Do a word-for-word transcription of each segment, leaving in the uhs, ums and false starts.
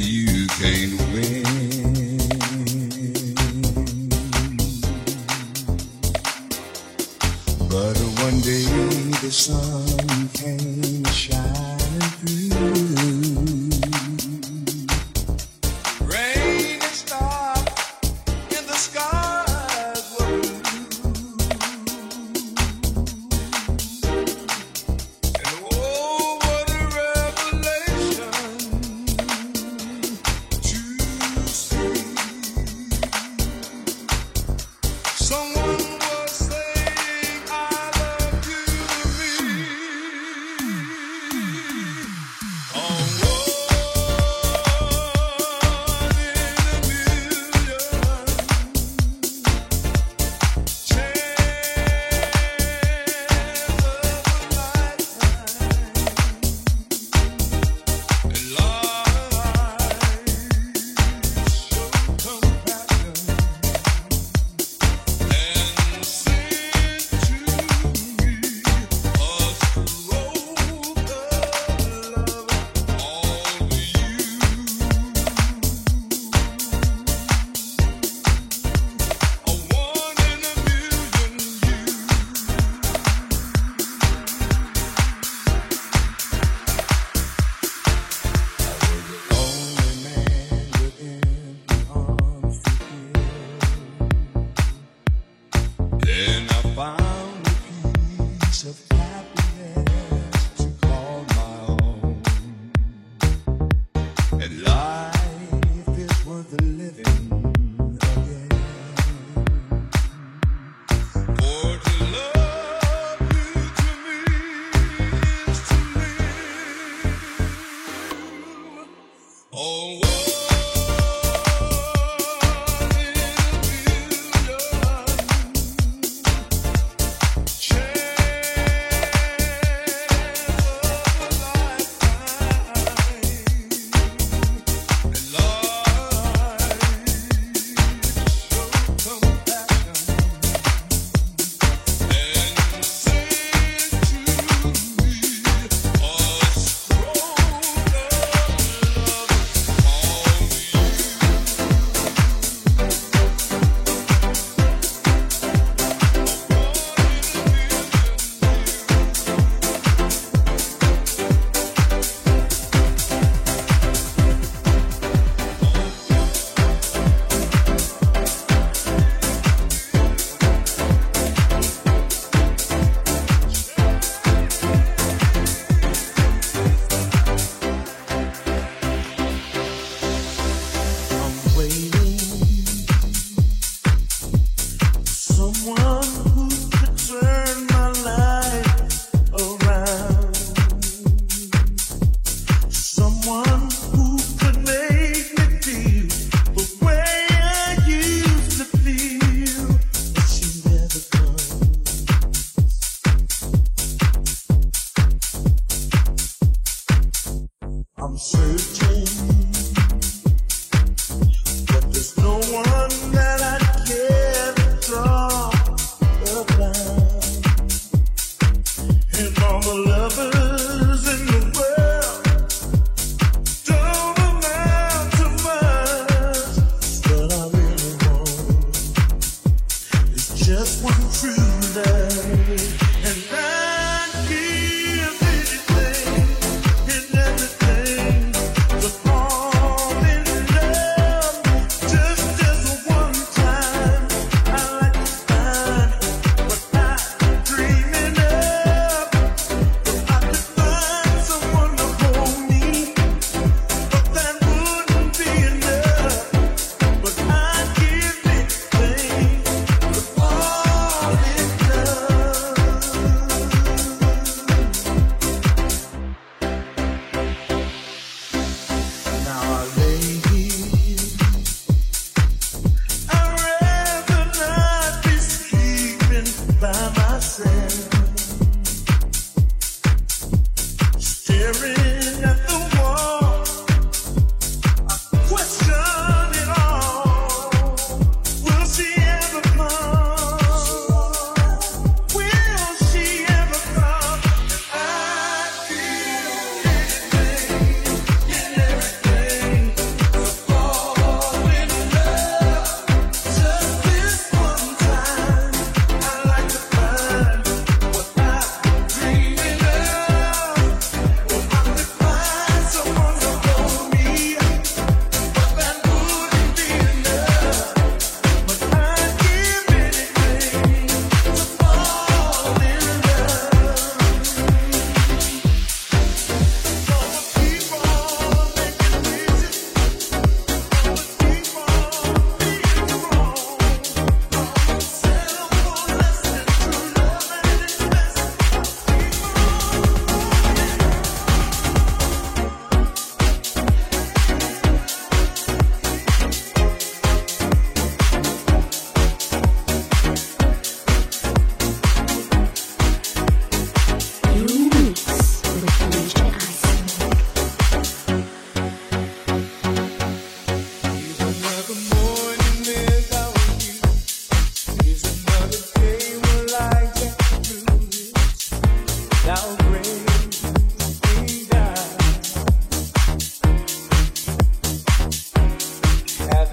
you can't win. But one day the sun came shining through. Rain and stars in the skies were blue. And oh, what a revelation to see. Someone was saying I love you to me. Oh, one in a million chance of a lifetime. And life show compassion and send to me a stroke of love, all to you. A one in a million you. Only man with empty arms to give. Then I found a piece of happiness to call my own. And life is worth the living again. For to love you to me is to live. Oh, one in a million chance of a lifetime. And life show compassion and send to me a stroke of love, all to I'm waiting someone who could turn my life around. Someone who could make me feel the way I used to feel. But she never comes. I'm searching, but there's no one that I care to talk about. And all the lovers in the world don't amount to much. What I really want is just one true love. And I'd give anything and everything to fall in love. Just as one time I like to find what I'm dreaming of. If I could find someone to hold me, but that wouldn't be enough. But I'd give anything to fall in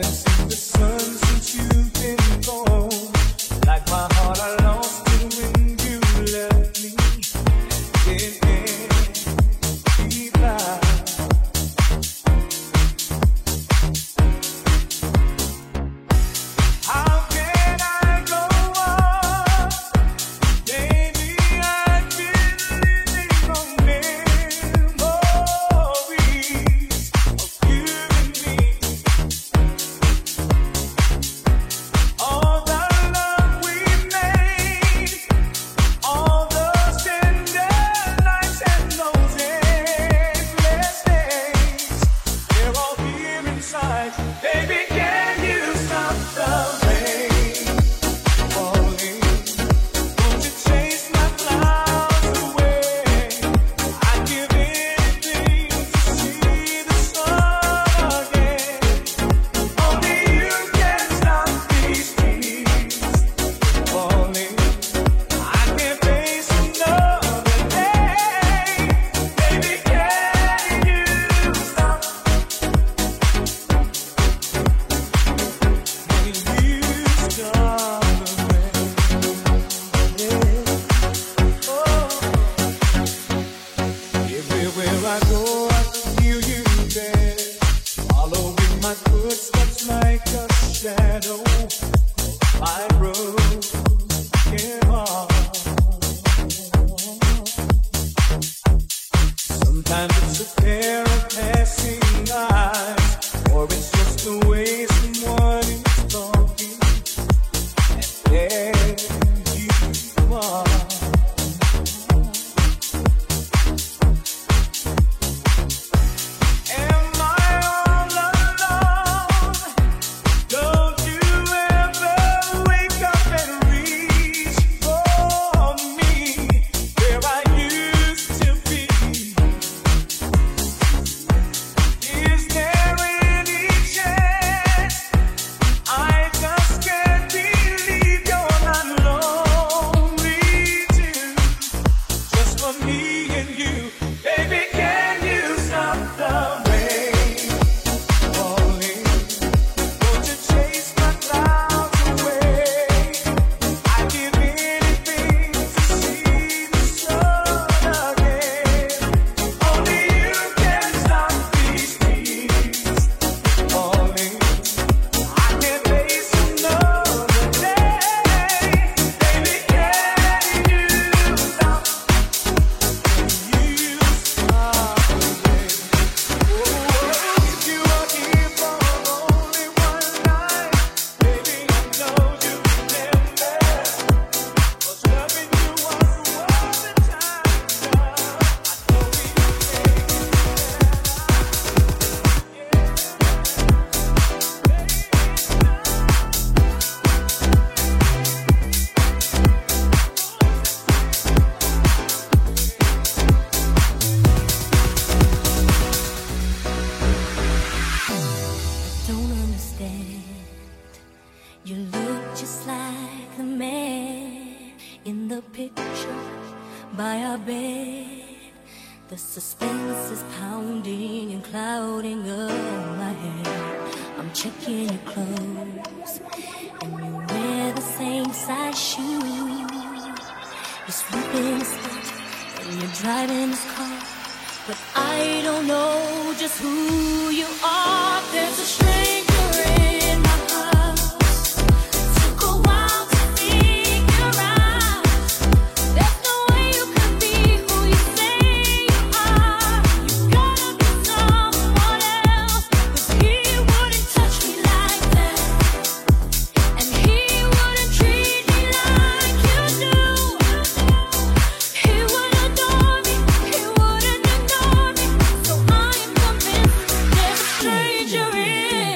Stranger in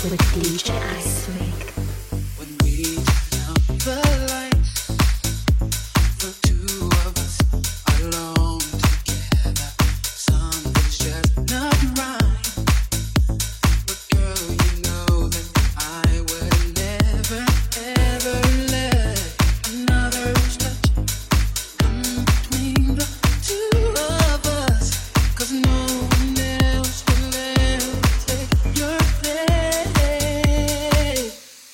with D J Iceweek. When we turn out the lights, the two of us alone together, something's just not right. But girl, you know that I would never, ever let another touch come between the two of us, 'cause no one else will ever take your place.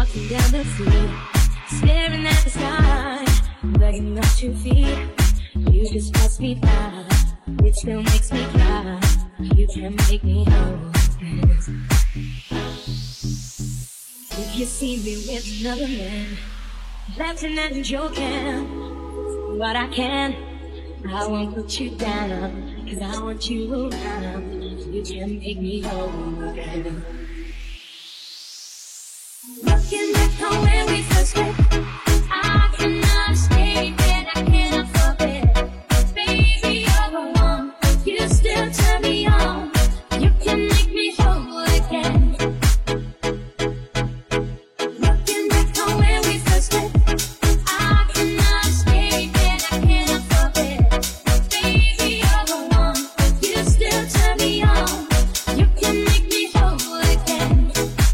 walking down the street, staring at the sky, begging up two feet. You just pass me by, it still makes me cry. You can make me whole. If you see me with another man, laughing and joking, but I can, I won't put you down, cause I want you around. You can make me whole again. Looking back on where we first met, I cannot escape it, I cannot forget. Baby, you're the one, you still turn me on. You can make me whole again. Looking back on where we first met, I cannot escape it, I cannot forget. Baby, you're the one, you still turn me on. You can make me whole again.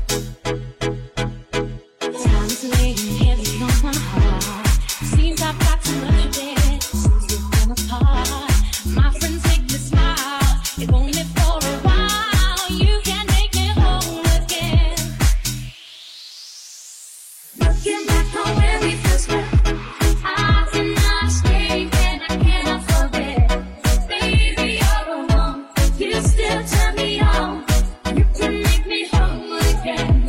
Time's laying heavy on my heart. Seems I've got too much of it since we've come apart. My friends make me smile, if only for a while. You can make me whole again. Looking back on where we first met, I cannot escape and I cannot forget. Baby, you're the one, you still turn me on. You can make me whole again.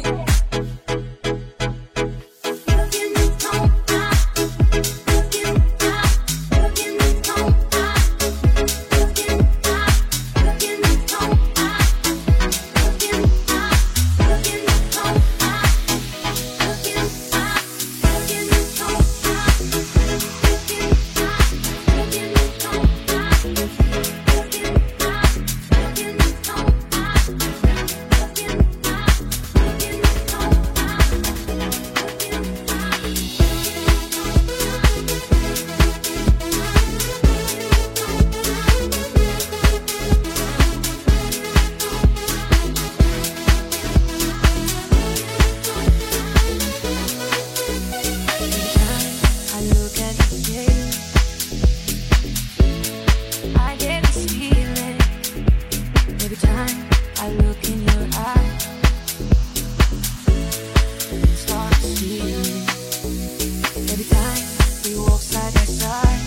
Looking back on, looking back, looking back on, looking back, looking back on, looking back, looking back on, looking back, looking back on, looking back, looking back on, looking back, looking back on, looking I look at your face, I get this feeling. Every time I look in your eyes, it starts feeling. Every time we walk side by side,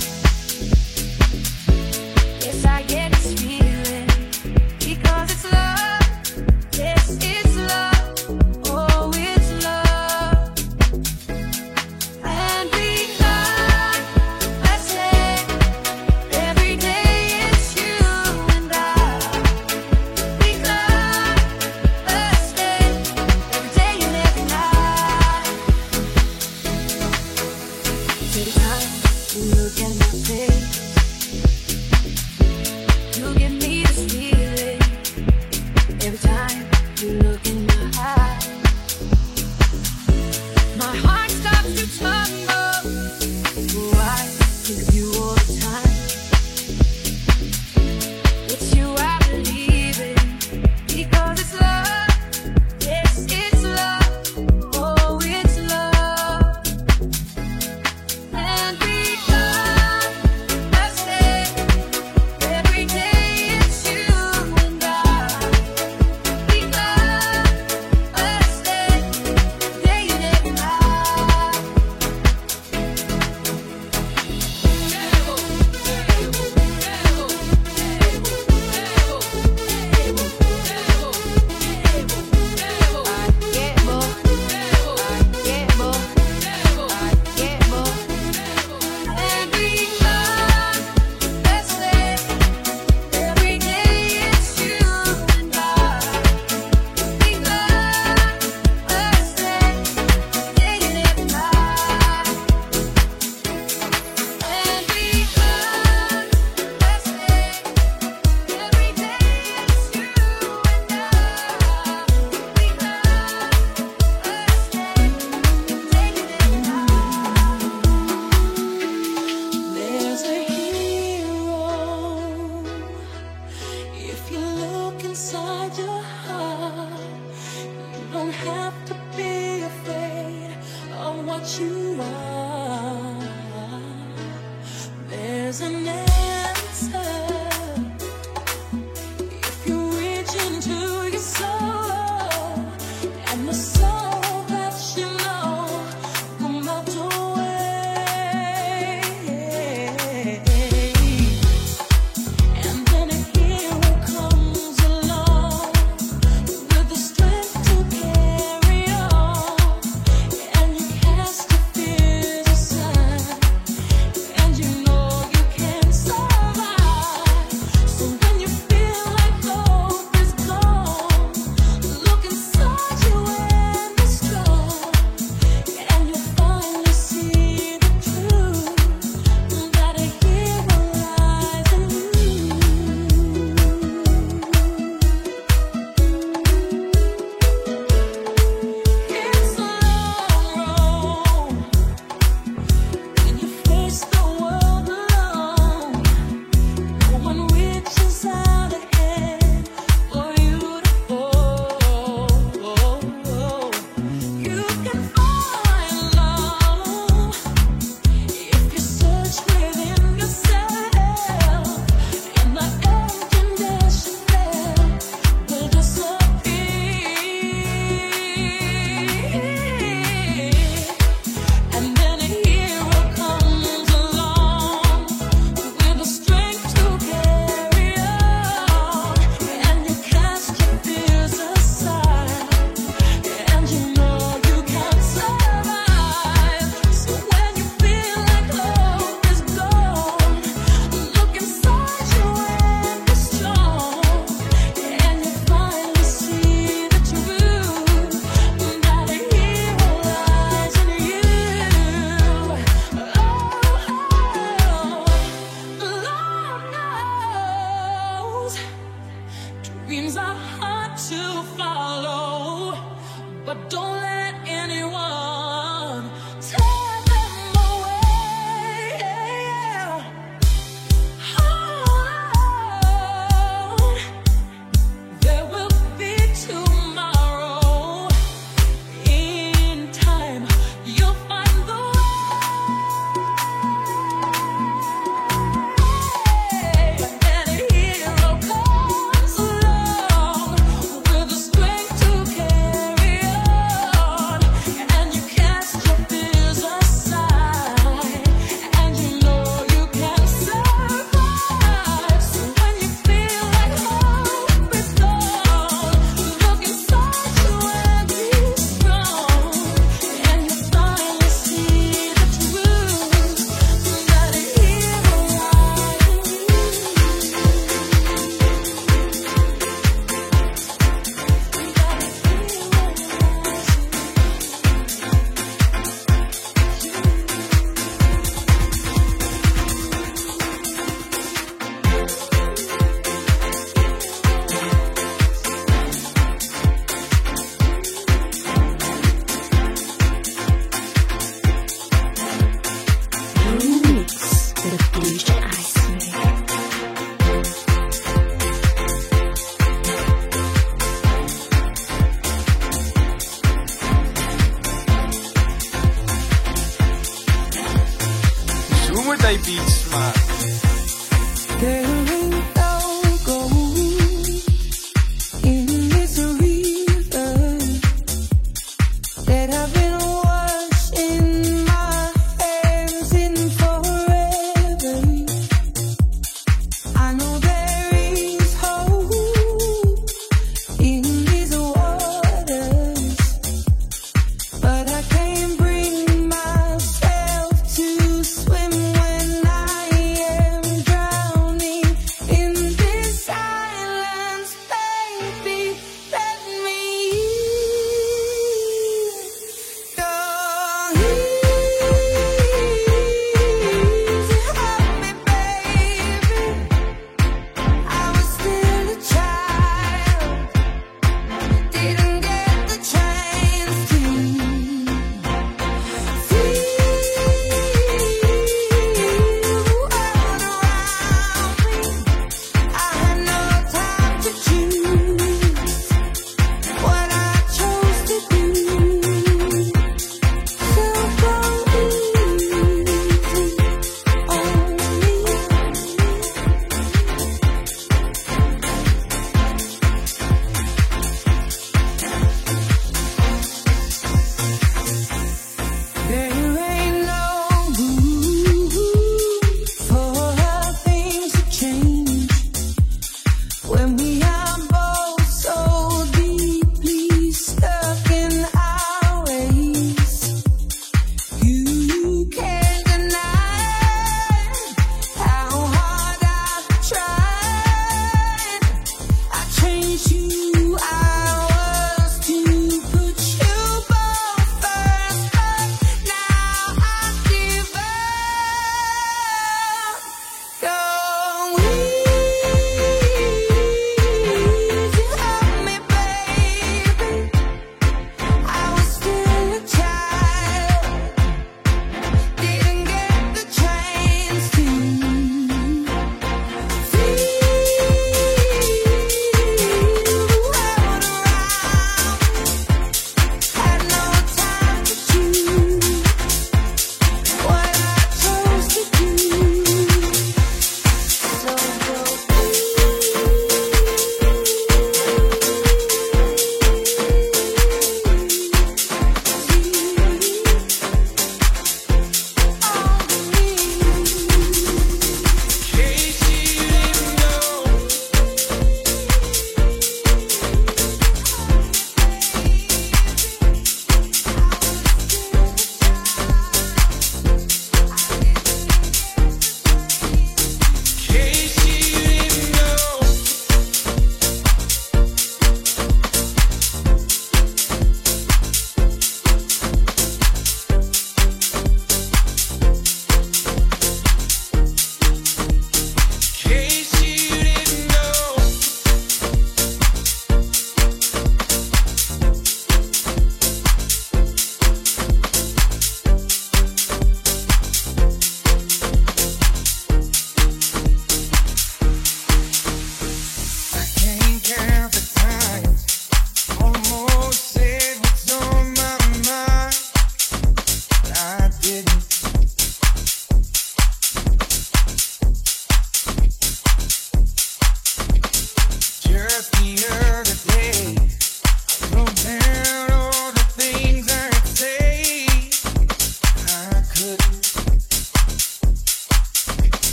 yes, I get this feeling. Because it's love, yes, it's love, oh, it's love. And because I say every day it's you and I. Because I say every day and every night. Every time you look at my face, you give me this feeling. Every time you look in my eyes, my heart starts to tumble. Oh, I think of you all the time. It's you I believe in. Because it's love, yes, it's love, oh, it's love. And because I say every day it's you and I. Because I say day and every night. I get more, I get more, I get more. And because I say every day it's you and I. Because I say day and every night. And because I say every day it's you and I. Because I say day and every night. There's a hero if you look inside your heart. You don't have to be afraid of what you are. There's an answer if you reach into your soul, and the soul that you know dreams are hard to follow, but don't let anyone tear them away. Oh, there will be tomorrow. In time, you'll find the way. And a hero comes along with the strength to carry on. And you cast your fears aside, and you know you can survive. So when you feel like hope is gone, look inside you and be strong. And you finally see the truth that a hero lies in you. Remix with a D J Iceman. Zoemen die beats maar. There ain't no gold in this river that I've been washing my hands in forever. I know there is hope in these waters, but I can't bring myself to swim when I am drowning in this silence. Baby, let me go. Easy, help me, baby. I was still a child, didn't get the chance to feel all around me. I had no time to choose what I chose to do. So go easy on me. There ain't no room for things to change when we are both so deeply stuck in our ways. You can't deny how hard I've tried. I changed you